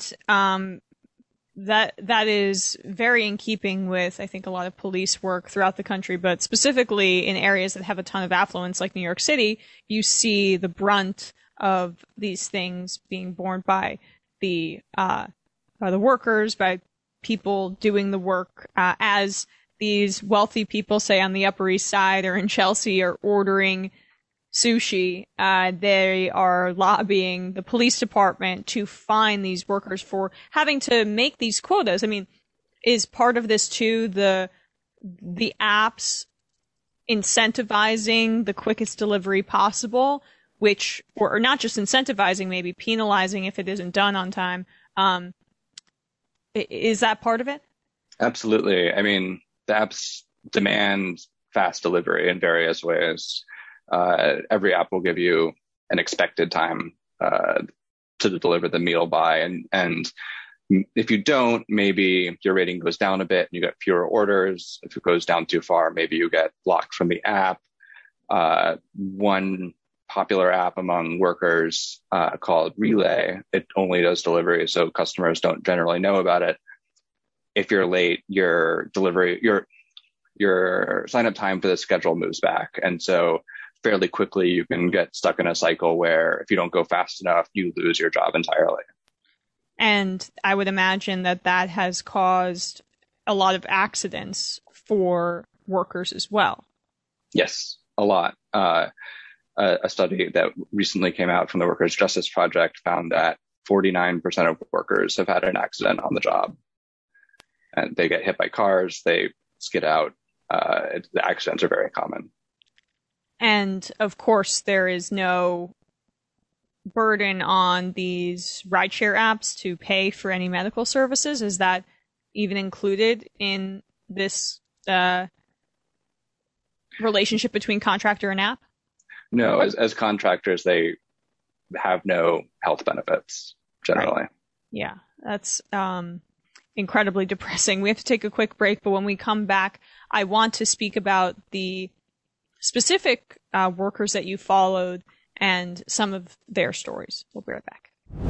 [SPEAKER 1] that is very in keeping with, I think, a lot of police work throughout the country, but specifically in areas that have a ton of affluence like New York City, you see the brunt of these things being borne by the workers, by people doing the work, as these wealthy people, say on the Upper East Side or in Chelsea, are ordering sushi. They are lobbying the police department to fine these workers for having to make these quotas. Is part of this too the apps incentivizing the quickest delivery possible, or not just incentivizing, maybe penalizing if it isn't done on time? Is that part of it?
[SPEAKER 4] Absolutely. The apps demand fast delivery in various ways. Every app will give you an expected time to deliver the meal by. And if you don't, maybe your rating goes down a bit and you get fewer orders. If it goes down too far, maybe you get blocked from the app. One popular app among workers called Relay, it only does delivery, so customers don't generally know about it. If you're late, your sign up time for the schedule moves back. And so fairly quickly, you can get stuck in a cycle where if you don't go fast enough, you lose your job entirely.
[SPEAKER 1] And I would imagine that has caused a lot of accidents for workers as well.
[SPEAKER 4] Yes, a lot. A study that recently came out from the Workers' Justice Project found that 49% of workers have had an accident on the job. And they get hit by cars, they skid out. The accidents are very common.
[SPEAKER 1] And of course, there is no burden on these rideshare apps to pay for any medical services. Is that even included in this relationship between contractor and app?
[SPEAKER 4] No, as contractors, they have no health benefits generally. Right.
[SPEAKER 1] Yeah, that's incredibly depressing. We have to take a quick break, but when we come back, I want to speak about the specific workers that you followed and some of their stories. We'll be right back.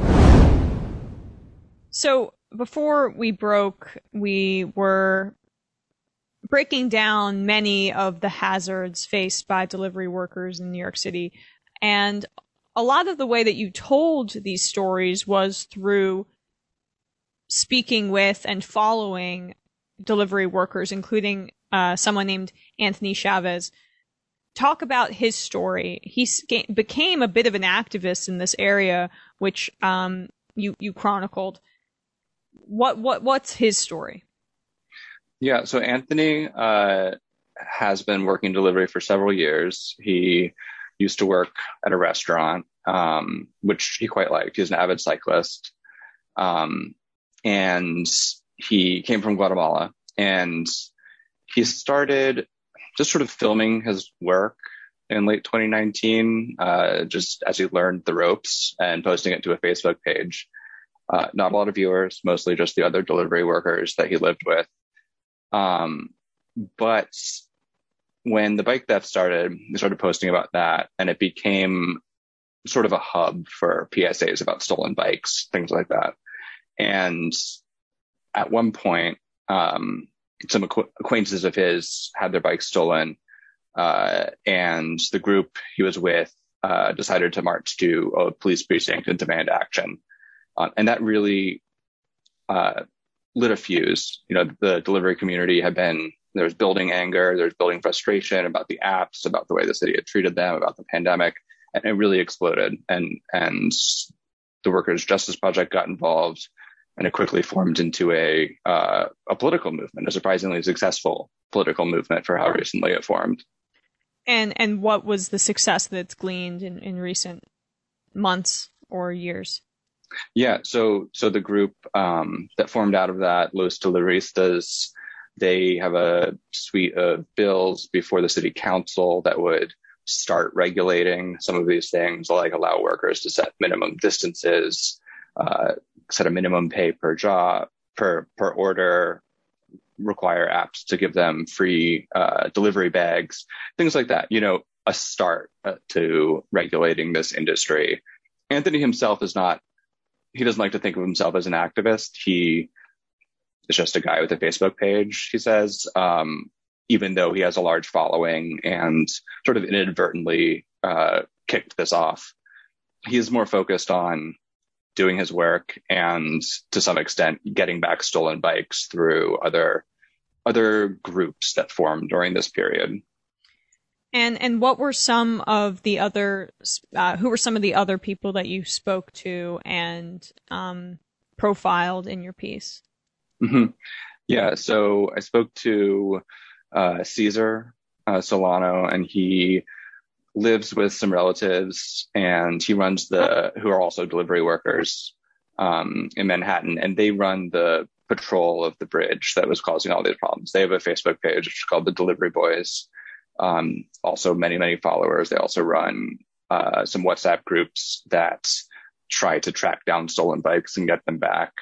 [SPEAKER 1] So before we broke, we were breaking down many of the hazards faced by delivery workers in New York City. And a lot of the way that you told these stories was through speaking with and following delivery workers, including someone named Anthony Chavez. Talk about his story. He became a bit of an activist in this area, which you chronicled. What's his story?
[SPEAKER 4] Yeah, so Anthony has been working delivery for several years. He used to work at a restaurant, which he quite liked. He's an avid cyclist. And he came from Guatemala, and he started just sort of filming his work in late 2019, just as he learned the ropes, and posting it to a Facebook page. Not a lot of viewers, mostly just the other delivery workers that he lived with. But when the bike theft started, he started posting about that, and it became sort of a hub for PSAs about stolen bikes, things like that. And at one point, some acquaintances of his had their bikes stolen, and the group he was with decided to march to a police precinct and demand action. And that really lit a fuse. The delivery community there's building anger, there's building frustration about the apps, about the way the city had treated them, about the pandemic, and it really exploded. And the Workers' Justice Project got involved, and it quickly formed into a political movement, a surprisingly successful political movement for how recently it formed.
[SPEAKER 1] And what was the success that's gleaned in recent months or years?
[SPEAKER 4] Yeah, so the group that formed out of that, Los Deliveristas, they have a suite of bills before the city council that would start regulating some of these things, like allow workers to set minimum distances, set a minimum pay per job, per order, require apps to give them free delivery bags, things like that. A start to regulating this industry. Anthony himself he doesn't like to think of himself as an activist. He is just a guy with a Facebook page, he says, even though he has a large following and sort of inadvertently kicked this off. He is more focused on doing his work and, to some extent, getting back stolen bikes through other groups that formed during this period.
[SPEAKER 1] And what were some of the other who were some of the other people that you spoke to and profiled in your piece?
[SPEAKER 4] Mm-hmm. Yeah, so I spoke to Cesar Solano, and he lives with some relatives, and he runs who are also delivery workers in Manhattan, and they run the patrol of the bridge that was causing all these problems. They have a Facebook page which is called the Delivery Boys. Also many followers. They also run some WhatsApp groups that try to track down stolen bikes and get them back,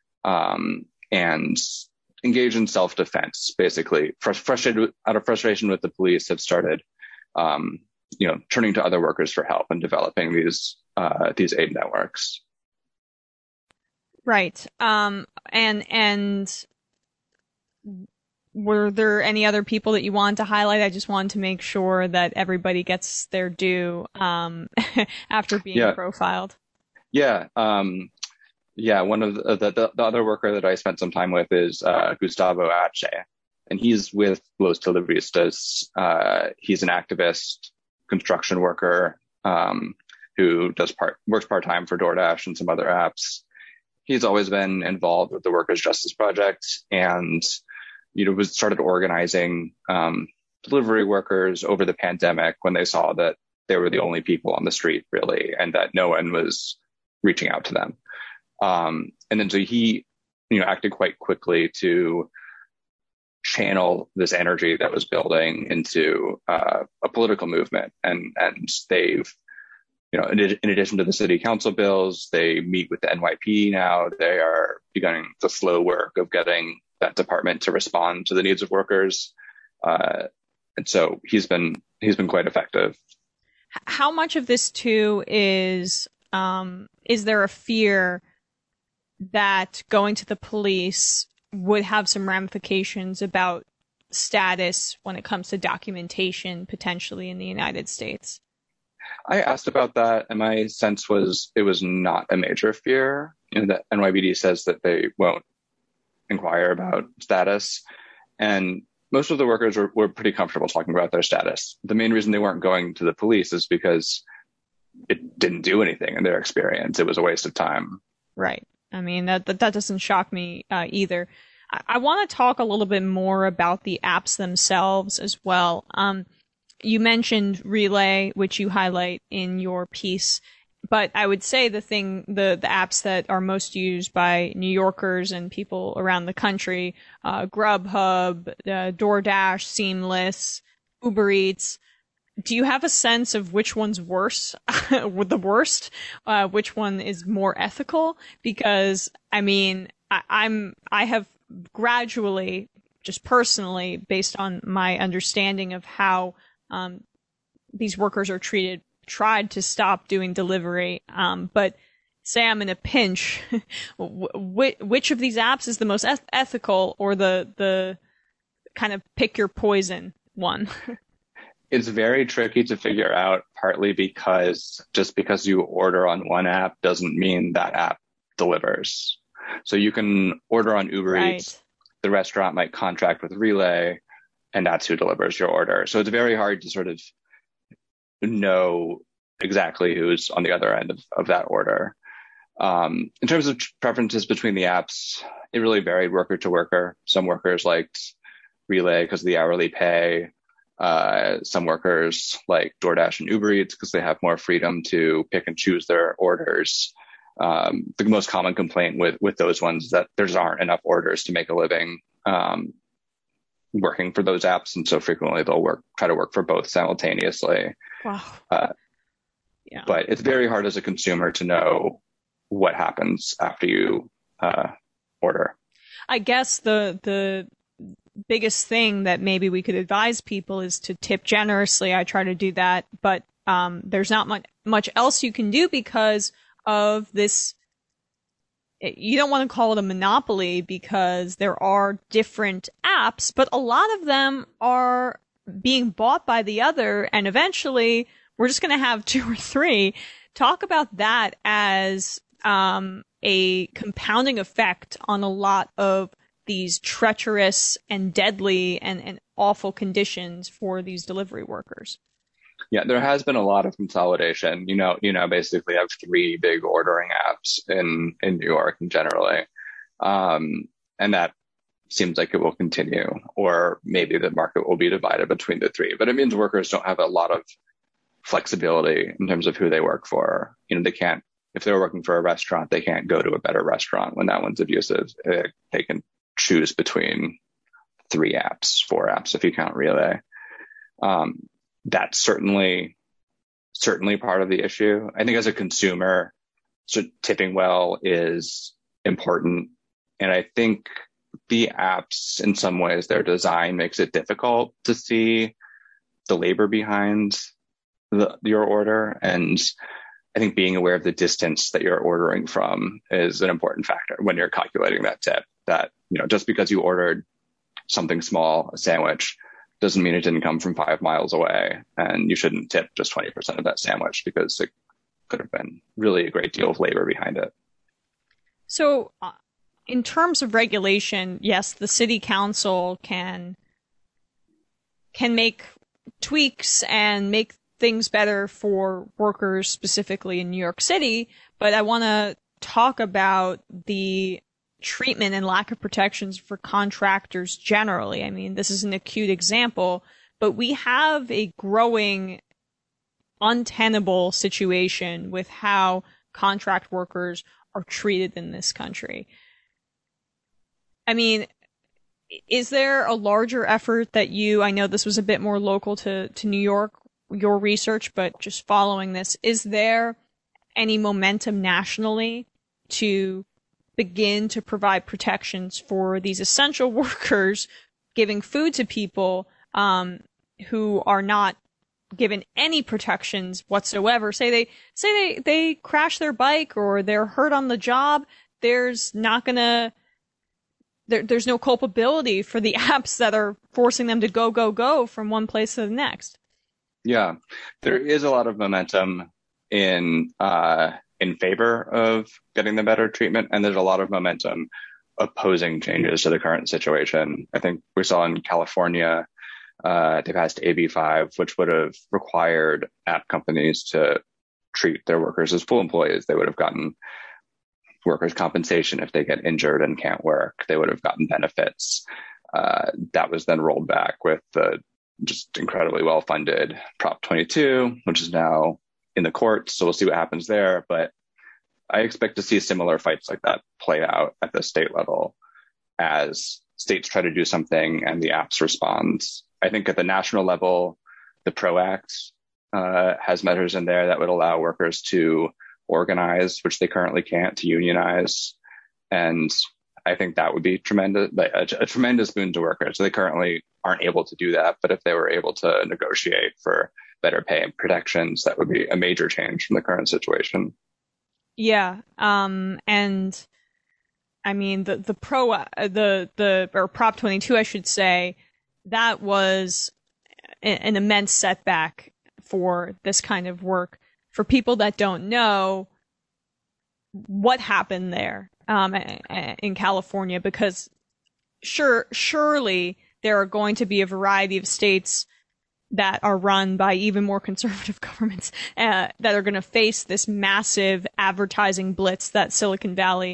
[SPEAKER 4] and engage in self-defense, basically. Out of frustration with the police, have started turning to other workers for help and developing these aid networks.
[SPEAKER 1] Right. And were there any other people that you wanted to highlight? I just wanted to make sure that everybody gets their due after being profiled.
[SPEAKER 4] Yeah. One of the other worker that I spent some time with is Gustavo Ache, and he's with Los Deliveristas. He's an activist, construction worker who works part-time for DoorDash and some other apps. He's always been involved with the Workers' Justice Project, and started organizing delivery workers over the pandemic when they saw that they were the only people on the street, really, and that no one was reaching out to them. And then so he, acted quite quickly to channel this energy that was building into a political movement. And they've, in addition to the city council bills, they meet with the NYPD now. They are beginning the slow work of getting that department to respond to the needs of workers. And so he's been quite effective.
[SPEAKER 1] How much of this too is there a fear that going to the police would have some ramifications about status when it comes to documentation potentially in the United States?
[SPEAKER 4] I asked about that, and my sense was it was not a major fear. The NYPD says that they won't inquire about status, and most of the workers were pretty comfortable talking about their status. The main reason they weren't going to the police is because it didn't do anything in their experience. It was a waste of time.
[SPEAKER 1] Right. I mean, that doesn't shock me either. I want to talk a little bit more about the apps themselves as well. You mentioned Relay, which you highlight in your piece, but I would say the apps that are most used by New Yorkers and people around the country, Grubhub, DoorDash, Seamless, Uber Eats. Do you have a sense of which one's worse, the worst, which one is more ethical? Because, I mean, I have gradually, just personally, based on my understanding of how these workers are treated, tried to stop doing delivery. But say I'm in a pinch, which of these apps is the most ethical, or the kind of pick your poison one?
[SPEAKER 4] It's very tricky to figure out, partly because just because you order on one app doesn't mean that app delivers. So you can order on Uber Eats, the restaurant might contract with Relay, and that's who delivers your order. So it's very hard to sort of know exactly who's on the other end of that order. In terms of preferences between the apps, it really varied worker to worker. Some workers liked Relay because of the hourly pay. Some workers like DoorDash and Uber Eats because they have more freedom to pick and choose their orders. The most common complaint with those ones is that there aren't enough orders to make a living working for those apps, and so frequently they'll try to work for both simultaneously.
[SPEAKER 1] Wow. Yeah.
[SPEAKER 4] But it's very hard as a consumer to know what happens after you order.
[SPEAKER 1] I guess the biggest thing that maybe we could advise people is to tip generously. I try to do that, but there's not much else you can do because of this. You don't want to call it a monopoly because there are different apps, but a lot of them are being bought by the other, and eventually we're just going to have 2 or 3. Talk about that as a compounding effect on a lot of these treacherous and deadly and awful conditions for these delivery workers.
[SPEAKER 4] Yeah, there has been a lot of consolidation. You know, basically have 3 big ordering apps in New York and generally. And that seems like it will continue, or maybe the market will be divided between the 3. But it means workers don't have a lot of flexibility in terms of who they work for. You know, they can't, if they're working for a restaurant, they can't go to a better restaurant when that one's abusive. They can choose between 3 apps, 4 apps if you count Relay. That's certainly part of the issue. I think as a consumer, so tipping well is important. And I think the apps, in some ways, their design makes it difficult to see the labor behind your order. And I think being aware of the distance that you're ordering from is an important factor when you're calculating that tip. That, you know, just because you ordered something small, a sandwich, doesn't mean it didn't come from 5 miles away, and you shouldn't tip just 20% of that sandwich because it could have been really a great deal of labor behind it.
[SPEAKER 1] So in terms of regulation, yes, the city council can make tweaks and make things better for workers specifically in New York City, but I want to talk about the treatment and lack of protections for contractors generally. I mean, this is an acute example, but we have a growing untenable situation with how contract workers are treated in this country. I mean, is there a larger effort that I know this was a bit more local to New York, your research, but just following this, is there any momentum nationally to begin to provide protections for these essential workers, giving food to people who are not given any protections whatsoever? Say they crash their bike or they're hurt on the job. There's no culpability for the apps that are forcing them to go from one place to the next.
[SPEAKER 4] Yeah, there is a lot of momentum in favor of getting the better treatment, and there's a lot of momentum opposing changes to the current situation. I think we saw in California, they passed AB 5, which would have required app companies to treat their workers as full employees. They would have gotten workers' compensation if they get injured and can't work. They would have gotten benefits. That was then rolled back with the just incredibly well-funded Prop 22, which is now in the courts. So we'll see what happens there. But I expect to see similar fights like that play out at the state level as states try to do something and the apps respond. I think at the national level, the PRO Act has measures in there that would allow workers to organize, which they currently can't, to unionize. And I think that would be tremendous, a tremendous boon to workers. So they currently aren't able to do that. But if they were able to negotiate for better pay and protections, that would be a major change from the current situation. Yeah.
[SPEAKER 1] And I mean, the Prop 22, I should say, that was an immense setback for this kind of work. For people that don't know, what happened there in California, because surely there are going to be a variety of states that are run by even more conservative governments that are going to face this massive advertising blitz that Silicon Valley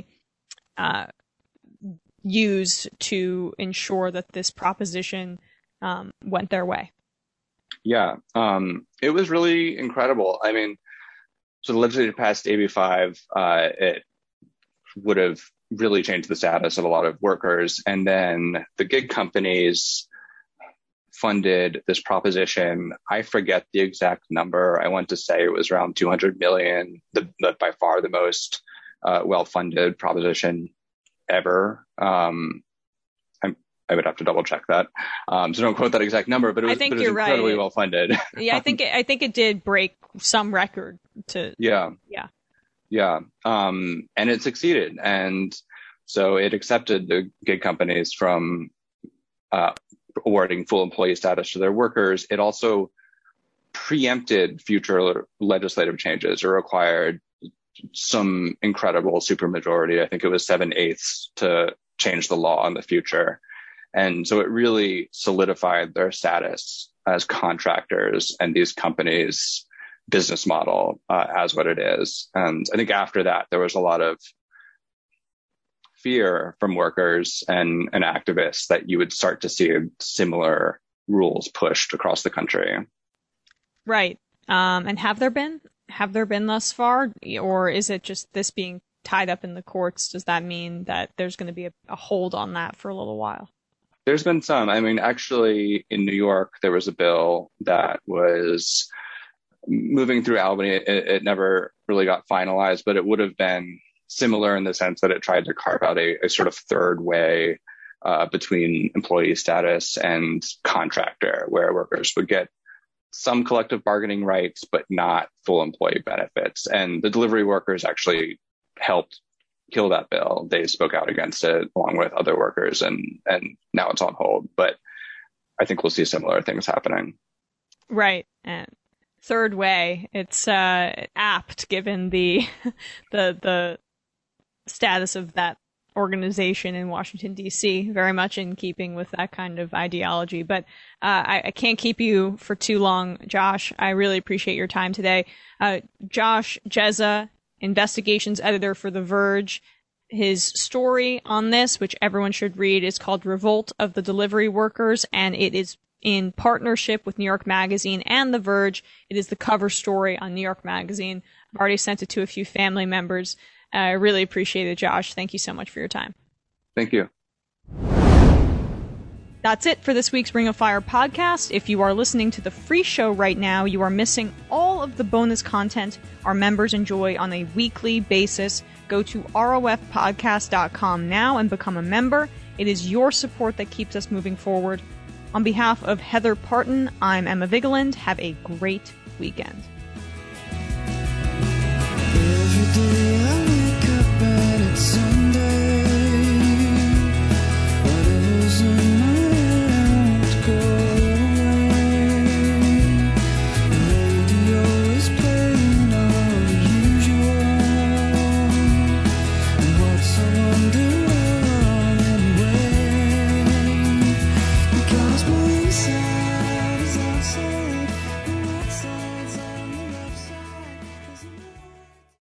[SPEAKER 1] used to ensure that this proposition went their way.
[SPEAKER 4] Yeah, it was really incredible. I mean, so the legislature passed AB 5. It would have really changed the status of a lot of workers. And then the gig companies funded this proposition. I forget the exact number. I want to say it was around 200 million, by far the most well-funded proposition ever. I would have to double check that. So don't quote that exact number, but it was incredibly well funded.
[SPEAKER 1] Yeah, I think it did break some record to.
[SPEAKER 4] Yeah. And it succeeded. And so it accepted the gig companies from awarding full employee status to their workers. It also preempted future legislative changes or required some incredible supermajority. I think it was 7/8 to change the law in the future. And so it really solidified their status as contractors and these companies' business model as what it is. And I think after that, there was a lot of fear from workers and activists that you would start to see similar rules pushed across the country.
[SPEAKER 1] Right. And have there been thus far? Or is it just this being tied up in the courts? Does that mean that there's going to be a hold on that for a little while?
[SPEAKER 4] There's been some. I mean, actually, in New York, there was a bill that was moving through Albany. It never really got finalized, but it would have been similar in the sense that it tried to carve out a sort of third way between employee status and contractor, where workers would get some collective bargaining rights, but not full employee benefits. And the delivery workers actually helped kill that bill. They spoke out against it along with other workers, and now it's on hold. But I think we'll see similar things happening.
[SPEAKER 1] Right. And third way, it's apt given the status of that organization in Washington, D.C., very much in keeping with that kind of ideology. But I can't keep you for too long, Josh. I really appreciate your time today. Josh Jezza, investigations editor for The Verge. His story on this, which everyone should read, is called Revolt of the Delivery Workers, and it is in partnership with New York Magazine and The Verge. It is the cover story on New York Magazine. I've already sent it to a few family members. I really appreciate it, Josh. Thank you so much for your time.
[SPEAKER 4] Thank you.
[SPEAKER 1] That's it for this week's Ring of Fire podcast. If you are listening to the free show right now, you are missing all of the bonus content our members enjoy on a weekly basis. Go to rofpodcast.com now and become a member. It is your support that keeps us moving forward. On behalf of Heather Parton, I'm Emma Vigeland. Have a great weekend.